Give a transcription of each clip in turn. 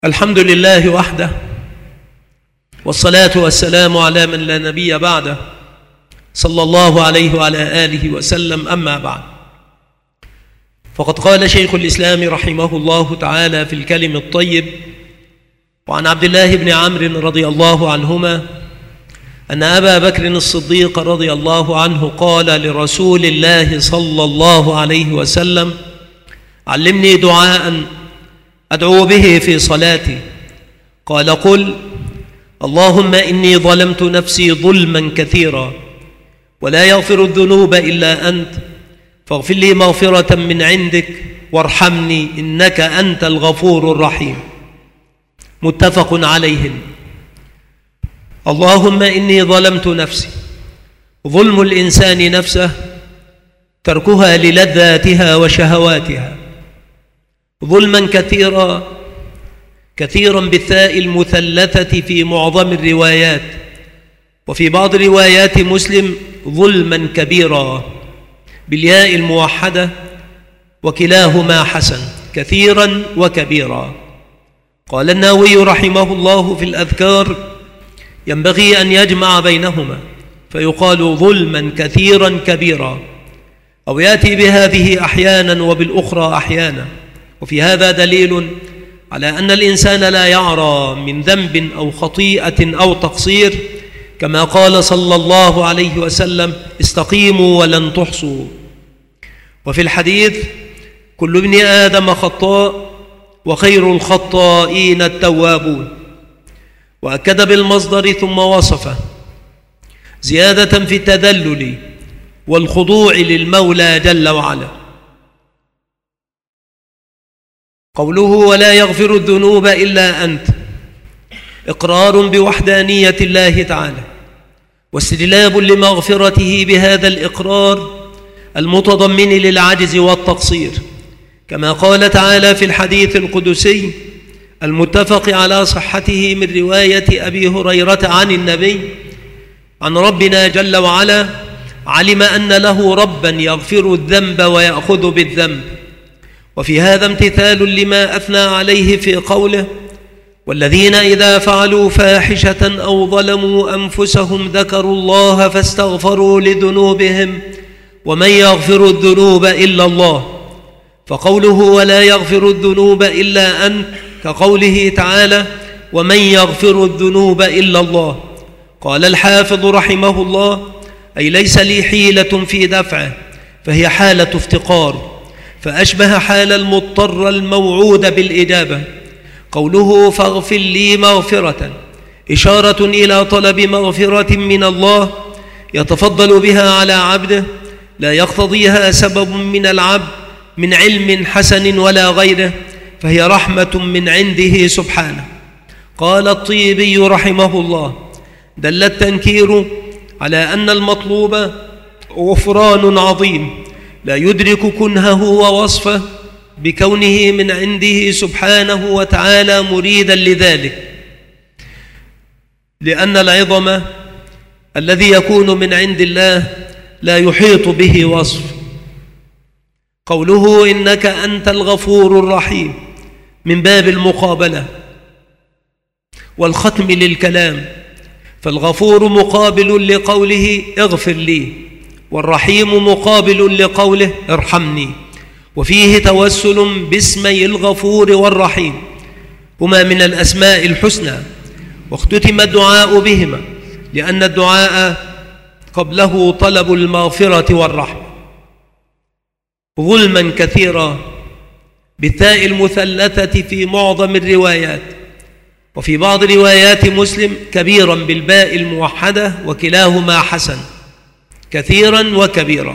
الحمد لله وحده، والصلاة والسلام على من لا نبي بعده، صلى الله عليه وعلى آله وسلم. أما بعد، فقد قال شيخ الإسلام رحمه الله تعالى في الكلم الطيب: وعن عبد الله بن عمرو رضي الله عنهما أن أبا بكر الصديق رضي الله عنه قال لرسول الله صلى الله عليه وسلم: علمني دعاء أدعو به في صلاتي. قال: قل: اللهم إني ظلمت نفسي ظلما كثيرا ولا يغفر الذنوب إلا أنت، فاغفر لي مغفرة من عندك وارحمني إنك أنت الغفور الرحيم. متفق عليه. اللهم إني ظلمت نفسي. ظلم الإنسان نفسه تركها للذاتها وشهواتها ظلما كثيرا بالثاء المثلثة في معظم الروايات، وفي بعض روايات مسلم ظلما كبيرا بالياء الموحدة، وكلاهما حسن، كثيرا وكبيرا. قال النووي رحمه الله في الأذكار: ينبغي أن يجمع بينهما فيقال ظلما كثيرا كبيرا، أو يأتي بهذه أحيانا وبالأخرى أحيانا. وفي هذا دليل على أن الإنسان لا يعرى من ذنب أو خطيئة أو تقصير، كما قال صلى الله عليه وسلم: استقيموا ولن تحصوا. وفي الحديث: كل ابن آدم خطاء وخير الخطائين التوابون. وأكد بالمصدر ثم وصفه زيادة في التذلل والخضوع للمولى جل وعلا. قوله: ولا يغفر الذنوب إلا أنت، إقرار بوحدانية الله تعالى، واستجلاب لمغفرته بهذا الإقرار المتضمن للعجز والتقصير، كما قال تعالى في الحديث القدسي المتفق على صحته من رواية أبي هريرة عن النبي عن ربنا جل وعلا: علم أن له ربا يغفر الذنب ويأخذ بالذنب. وفي هذا امتثال لما أثنى عليه في قوله: والذين إذا فعلوا فاحشة أو ظلموا أنفسهم ذكروا الله فاستغفروا لذنوبهم ومن يغفر الذنوب إلا الله. فقوله ولا يغفر الذنوب إلا أنت كقوله تعالى: ومن يغفر الذنوب إلا الله. قال الحافظ رحمه الله: أي ليس لي حيلة في دفعه، فهي حالة افتقار، فأشبه حال المضطر الموعود بالإجابة. قوله فاغفر لي مغفرة إشارة إلى طلب مغفرة من الله يتفضل بها على عبده، لا يقتضيها سبب من العبد من علم حسن ولا غيره، فهي رحمة من عنده سبحانه. قال الطيبي رحمه الله: دل التنكير على أن المطلوب غفران عظيم لا يدرك كنهه ووصفه بكونه من عنده سبحانه وتعالى مريدا لذلك، لأن العظم الذي يكون من عند الله لا يحيط به وصف. قوله إنك أنت الغفور الرحيم من باب المقابلة والختم للكلام، فالغفور مقابل لقوله اغفر لي، والرحيم مقابل لقوله ارحمني، وفيه توسل باسمي الغفور والرحيم، هما من الأسماء الحسنى، واختتم الدعاء بهما لأن الدعاء قبله طلب المغفرة والرحمة. ظلما كثيرا بالتاء المثلثة في معظم الروايات، وفي بعض روايات مسلم كبيرا بالباء الموحدة، وكلاهما حسن، كثيرا وكبيرا.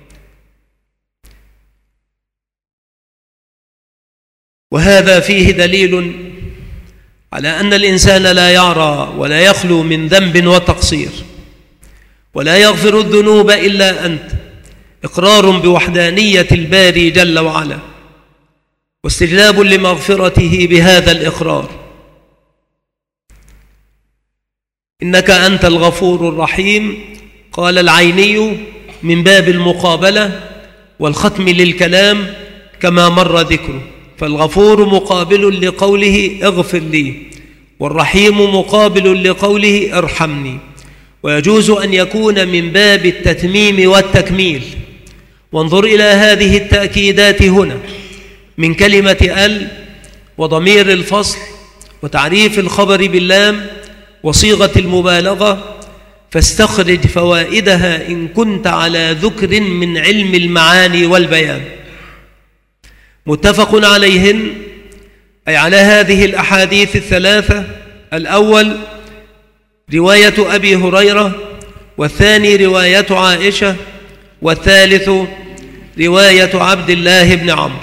وهذا فيه دليل على أن الإنسان لا يعرى ولا يخلو من ذنب وتقصير. ولا يغفر الذنوب إلا أنت، إقرار بوحدانية الباري جل وعلا، واستجلاب لمغفرته بهذا الإقرار. إنك أنت الغفور الرحيم، قال العيني من باب المقابلة والختم للكلام كما مر ذكره. فالغفور مقابل لقوله اغفر لي، والرحيم مقابل لقوله ارحمني، ويجوز أن يكون من باب التتميم والتكميل. وانظر إلى هذه التأكيدات هنا من كلمة ال وضمير الفصل وتعريف الخبر باللام وصيغة المبالغة، فاستخرج فوائدها إن كنت على ذكر من علم المعاني والبيان. متفق عليهن، أي على هذه الأحاديث الثلاثة: الأول رواية أبي هريرة، والثاني رواية عائشة، والثالث رواية عبد الله بن عمرو.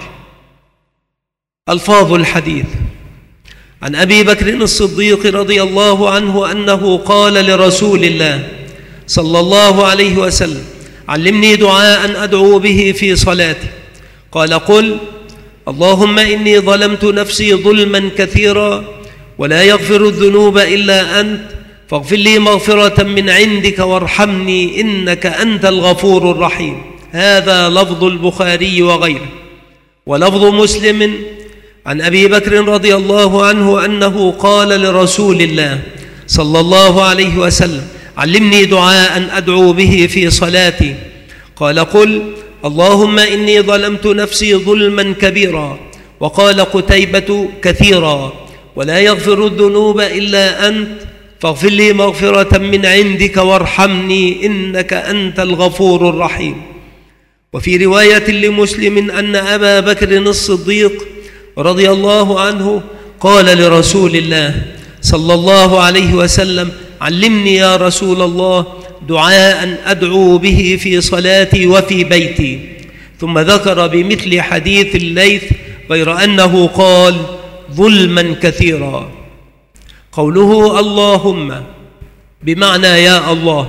ألفاظ الحديث: عن أبي بكر الصديق رضي الله عنه أنه قال لرسول الله صلى الله عليه وسلم: علمني دعاء أدعو به في صلاتي. قال: قل: اللهم إني ظلمت نفسي ظلما كثيرا ولا يغفر الذنوب إلا أنت، فاغفر لي مغفرة من عندك وارحمني إنك أنت الغفور الرحيم. هذا لفظ البخاري وغيره. ولفظ مسلم عن أبي بكر رضي الله عنه أنه قال لرسول الله صلى الله عليه وسلم: علمني دعاء أدعو به في صلاتي. قال: قل: اللهم إني ظلمت نفسي ظلما كبيرا. وقال قتيبة: كثيرا، ولا يغفر الذنوب إلا أنت، فاغفر لي مغفرة من عندك وارحمني إنك أنت الغفور الرحيم. وفي رواية لمسلم أن أبا بكر الصديق رضي الله عنه قال لرسول الله صلى الله عليه وسلم: علمني يا رسول الله دعاء أدعو به في صلاتي وفي بيتي. ثم ذكر بمثل حديث الليث، غير أنه قال: ظلما كثيرا. قوله اللهم بمعنى يا الله،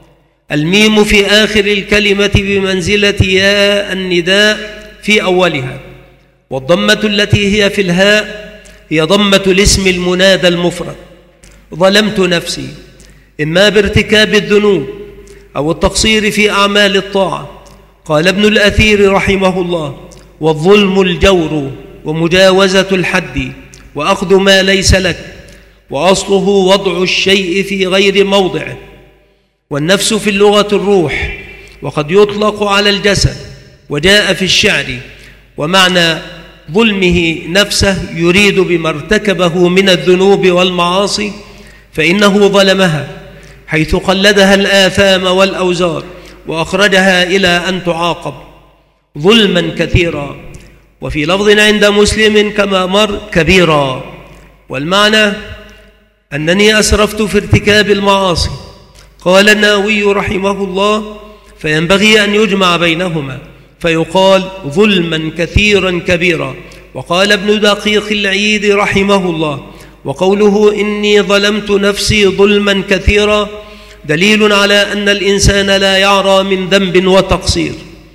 الميم في آخر الكلمة بمنزلة يا النداء في أولها، والضمة التي هي في الهاء هي ضمة الاسم المنادى المفرد. ظلمت نفسي إما بارتكاب الذنوب أو التقصير في أعمال الطاعة. قال ابن الأثير رحمه الله: والظلم الجور ومجاوزة الحد وأخذ ما ليس لك، وأصله وضع الشيء في غير موضعه. والنفس في اللغة الروح، وقد يطلق على الجسد، وجاء في الشعر: ومعنى ظلمه نفسه يريد بما ارتكبه من الذنوب والمعاصي، فإنه ظلمها حيث قلدها الآثام والأوزار وأخرجها إلى أن تعاقب ظلما كثيرا. وفي لفظ عند مسلم كما مر: كبيرا. والمعنى أنني أسرفت في ارتكاب المعاصي. قال النووي رحمه الله: فينبغي أن يجمع بينهما فيقال ظلما كثيرا كبيرا. وقال ابن دقيق العيد رحمه الله: وقوله إني ظلمت نفسي ظلما كثيرا دليل على أن الإنسان لا يعرى من ذنب وتقصير.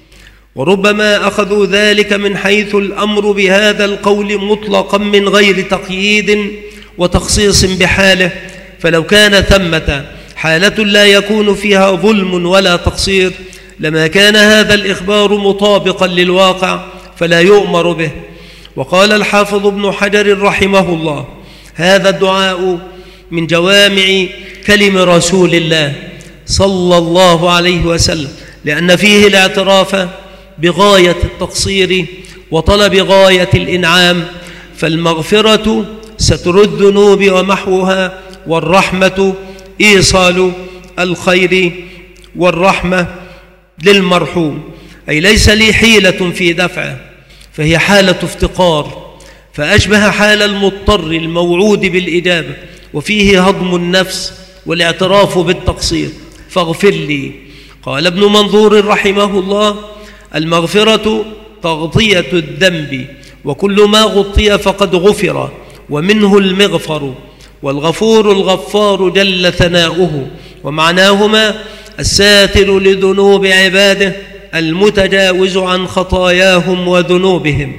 وربما أخذوا ذلك من حيث الأمر بهذا القول مطلقا من غير تقييد وتخصيص بحاله، فلو كان ثمة حالة لا يكون فيها ظلم ولا تقصير لما كان هذا الإخبار مطابقا للواقع فلا يؤمر به. وقال الحافظ ابن حجر رحمه الله: هذا الدعاء من جوامع كلم رسول الله صلى الله عليه وسلم، لأن فيه الاعتراف بغاية التقصير وطلب غاية الإنعام. فالمغفرة ستر الذنوب ومحوها، والرحمة إيصال الخير والرحمة للمرحوم، أي ليس لي حيلة في دفعه، فهي حالة افتقار، فأشبه حال المضطر الموعود بالإجابة، وفيه هضم النفس والاعتراف بالتقصير. فاغفر لي. قال ابن منظور رحمه الله: المغفرة تغطية الذنب، وكل ما غطي فقد غفر، ومنه المغفر. والغفور الغفار جل ثناؤه، ومعناهما الساتر لذنوب عباده المتجاوز عن خطاياهم وذنوبهم.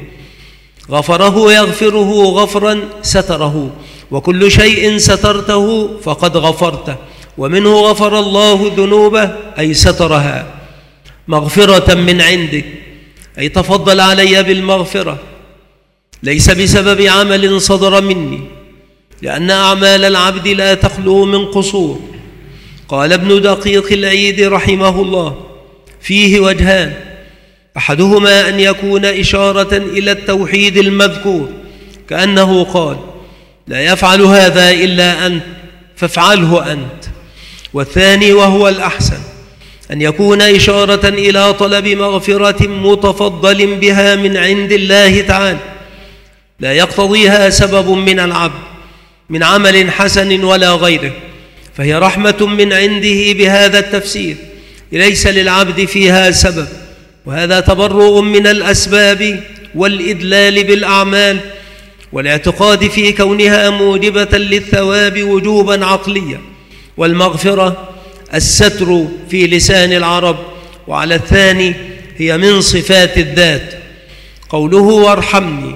غفره يغفره غفرا ستره، وكل شيء سترته فقد غفرته، ومنه غفر الله ذنوبه أي سترها. مغفرة من عندك أي تفضل علي بالمغفرة. ليس بسبب عمل صدر مني، لأن أعمال العبد لا تخلو من قصور. قال ابن دقيق العيد رحمه الله: فيه وجهان، أحدهما أن يكون إشارة إلى التوحيد المذكور، كأنه قال: لا يفعل هذا إلا أنت فافعله أنت. والثاني وهو الأحسن أن يكون إشارة إلى طلب مغفرة متفضل بها من عند الله تعالى، لا يقتضيها سبب من العبد من عمل حسن ولا غيره، فهي رحمة من عنده بهذا التفسير، ليس للعبد فيها سبب. وهذا تبرؤ من الأسباب والإدلال بالأعمال والاعتقاد في كونها موجبة للثواب وجوبا عقليا. والمغفرة الستر في لسان العرب، وعلى الثاني هي من صفات الذات. قوله وارحمني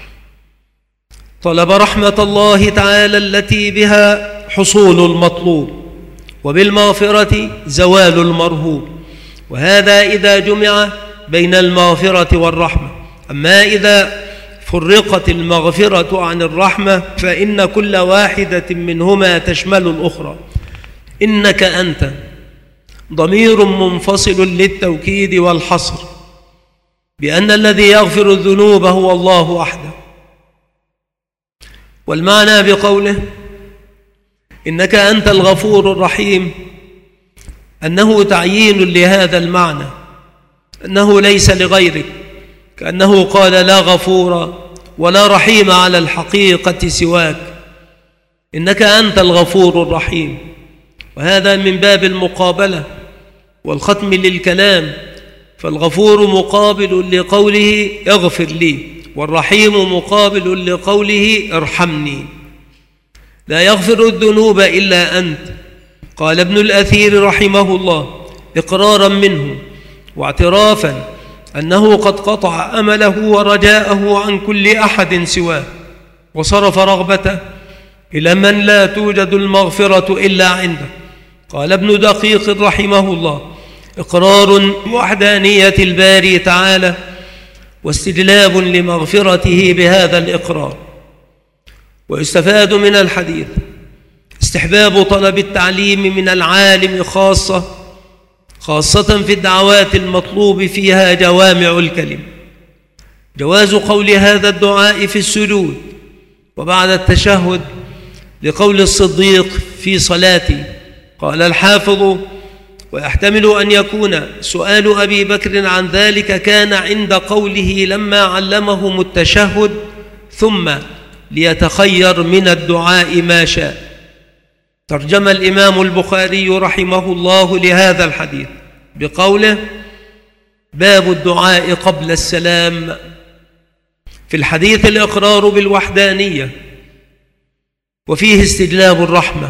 طلب رحمة الله تعالى التي بها حصول المطلوب، وبالمغفرة زوال المرهوب، وهذا إذا جمع بين المغفرة والرحمة. أما إذا فرقت المغفرة عن الرحمة فإن كل واحدة منهما تشمل الأخرى. إنك أنت ضمير منفصل للتوكيد والحصر، بأن الذي يغفر الذنوب هو الله وحده. والمعنى بقوله إنك أنت الغفور الرحيم أنه تعيين لهذا المعنى، أنه ليس لغيرك، كأنه قال: لا غفور ولا رحيم على الحقيقة سواك، إنك أنت الغفور الرحيم. وهذا من باب المقابلة والختم للكلام، فالغفور مقابل لقوله اغفر لي، والرحيم مقابل لقوله ارحمني. لا يغفر الذنوب إلا أنت، قال ابن الأثير رحمه الله إقرارا منه واعترافا أنه قد قطع أمله ورجاءه عن كل أحد سواه، وصرف رغبته إلى من لا توجد المغفرة إلا عنده. قال ابن دقيق رحمه الله إقرار بوحدانية الباري تعالى، واستجلاب لمغفرته بهذا الإقرار. ويستفاد من الحديث استحباب طلب التعليم من العالم خاصة في الدعوات المطلوب فيها جوامع الكلم. جواز قول هذا الدعاء في السجود وبعد التشهد، لقول الصديق في صلاتي. قال الحافظ: ويحتمل أن يكون سؤال أبي بكر عن ذلك كان عند قوله لما علمهم التشهد ثم ليتخير من الدعاء ما شاء. ترجم الإمام البخاري رحمه الله لهذا الحديث بقوله: باب الدعاء قبل السلام. في الحديث الإقرار بالوحدانية، وفيه استجلاب الرحمة،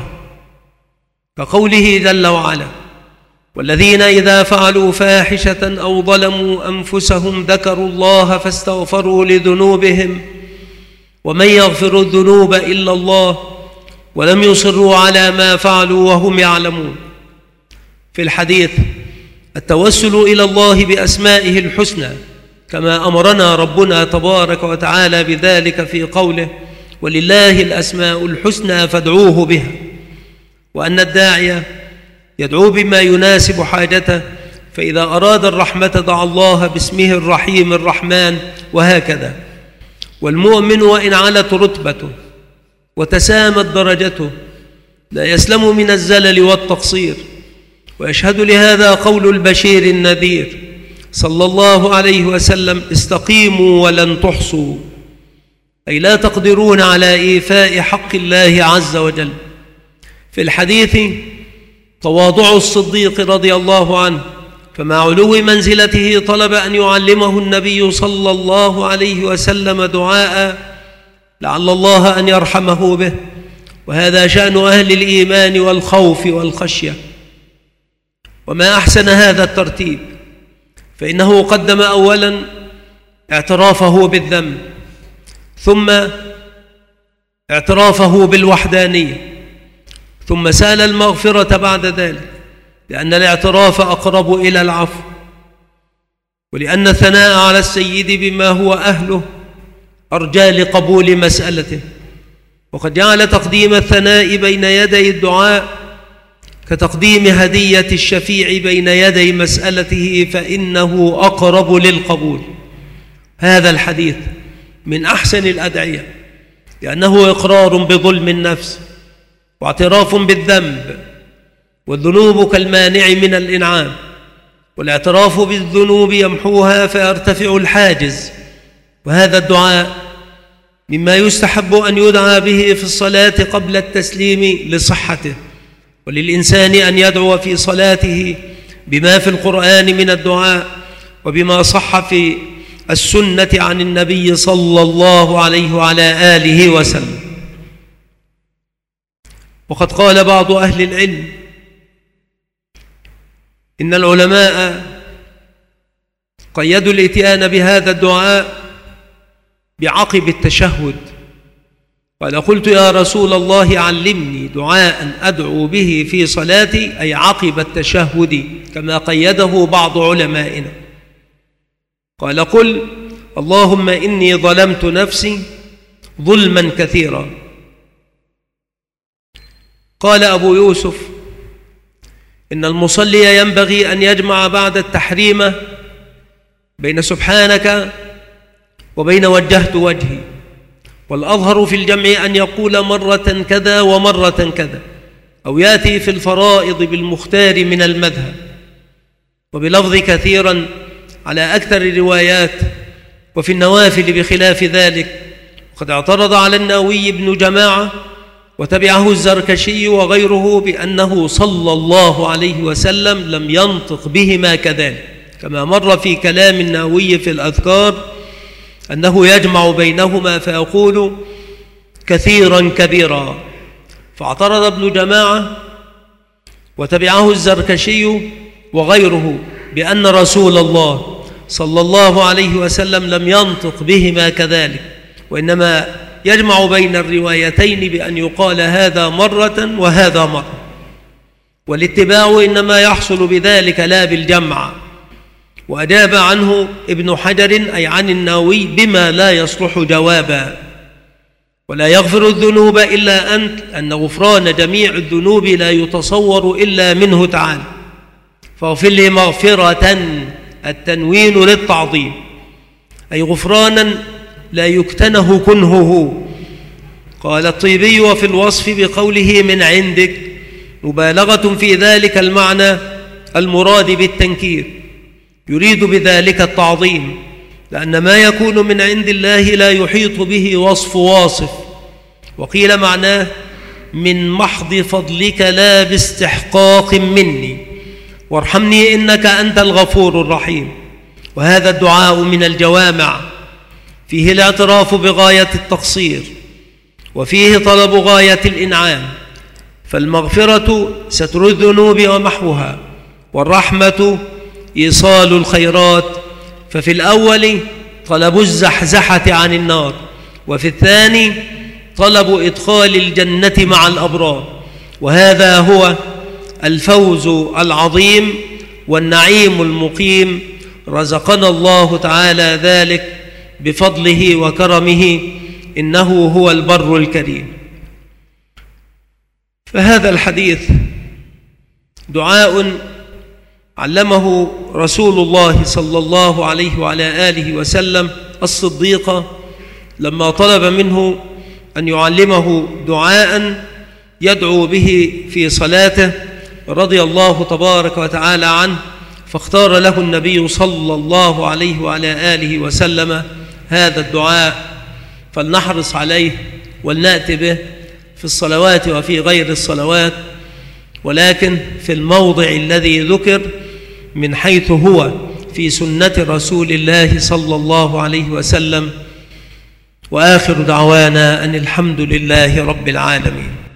كقوله جل وعلا: والذين إذا فعلوا فاحشة أو ظلموا أنفسهم ذكروا الله فاستغفروا لذنوبهم ومن يغفر الذنوب إلا الله ولم يصروا على ما فعلوا وهم يعلمون. في الحديث التوسل إلى الله بأسمائه الحسنى، كما أمرنا ربنا تبارك وتعالى بذلك في قوله: ولله الأسماء الحسنى فادعوه بها. وأن الداعية يدعو بما يناسب حاجته، فإذا أراد الرحمة دعا الله باسمه الرحيم الرحمن، وهكذا. والمؤمن وإن علت رتبته وتسامت درجته لا يسلم من الزلل والتقصير. ويشهد لهذا قول البشير النذير صلى الله عليه وسلم: استقيموا ولن تحصوا، أي لا تقدرون على إيفاء حق الله عز وجل. في الحديث تواضع الصديق رضي الله عنه، فمع علو منزلته طلب أن يعلمه النبي صلى الله عليه وسلم دعاء لعل الله أن يرحمه به، وهذا شأن أهل الإيمان والخوف والخشية. وما أحسن هذا الترتيب، فإنه قدم أولا اعترافه بالذنب، ثم اعترافه بالوحدانية، ثم سأل المغفرة بعد ذلك، لأن الاعتراف أقرب إلى العفو، ولأن الثناء على السيد بما هو أهله أرجى لقبول مسألته، وقد جعل تقديم الثناء بين يدي الدعاء كتقديم هدية الشفيع بين يدي مسألته، فإنه أقرب للقبول. هذا الحديث من أحسن الأدعية، لأنه إقرار بظلم النفس واعتراف بالذنب، والذنوب كالمانع من الإنعام، والاعتراف بالذنوب يمحوها فيرتفع الحاجز. وهذا الدعاء مما يستحب أن يدعى به في الصلاة قبل التسليم لصحته، وللإنسان أن يدعو في صلاته بما في القرآن من الدعاء وبما صح في السنة عن النبي صلى الله عليه وعلى آله وسلم. وقد قال بعض أهل العلم إن العلماء قيدوا الإتيان بهذا الدعاء بعقب التشهد. قال: قلت يا رسول الله علمني دعاء أدعو به في صلاتي، أي عقب التشهد، كما قيده بعض علمائنا. قال: قل اللهم إني ظلمت نفسي ظلما كثيرا. قال أبو يوسف: إن المصلي ينبغي أن يجمع بعد التحريم بين سبحانك وبين وجهت وجهي، والأظهر في الجمع أن يقول مرة كذا ومرة كذا، أو يأتي في الفرائض بالمختار من المذهب، وبلفظ كثيرا على أكثر الروايات، وفي النوافل بخلاف ذلك. وقد اعترض على النووي ابن جماعة وتبعه الزركشي وغيره بأنه صلى الله عليه وسلم لم ينطق بهما كذلك، كما مر في كلام النووي في الأذكار أنه يجمع بينهما فيقول كثيرا كبيرا. فاعترض ابن جماعة وتبعه الزركشي وغيره بأن رسول الله صلى الله عليه وسلم لم ينطق بهما كذلك، وإنما يجمع بين الروايتين بأن يقال هذا مرة وهذا مرة، والاتباع إنما يحصل بذلك لا بالجمع. وأجاب عنه ابن حجر أي عن النووي بما لا يصلح جوابا: ولا يغفر الذنوب إلا أنت، أن غفران جميع الذنوب لا يتصور إلا منه تعالى، فاغفر لي مغفرة، التنوين للتعظيم، أي غفرانا لا يكتنه كنهه. قال الطيبي وفي الوصف بقوله من عندك مبالغة في ذلك المعنى المراد بالتنكير، يريد بذلك التعظيم، لأن ما يكون من عند الله لا يحيط به وصف واصف. وقيل معناه من محض فضلك لا باستحقاق مني، وارحمني إنك أنت الغفور الرحيم. وهذا الدعاء من الجوامع، فيه الاعتراف بغاية التقصير، وفيه طلب غاية الإنعام. فالمغفرة ستر الذنوب ومحوها، والرحمة إيصال الخيرات. ففي الأول طلب الزحزحة عن النار، وفي الثاني طلب إدخال الجنة مع الأبرار. وهذا هو الفوز العظيم والنعيم المقيم، رزقنا الله تعالى ذلك بفضله وكرمه، إنه هو البر الكريم. فهذا الحديث دعاء علمه رسول الله صلى الله عليه وعلى آله وسلم الصديق لما طلب منه أن يعلمه دعاء يدعو به في صلاته رضي الله تبارك وتعالى عنه، فاختار له النبي صلى الله عليه وعلى آله وسلم هذا الدعاء، فلنحرص عليه ولنأتي به في الصلوات وفي غير الصلوات، ولكن في الموضع الذي ذكر من حيث هو في سنة رسول الله صلى الله عليه وسلم. وآخر دعوانا أن الحمد لله رب العالمين.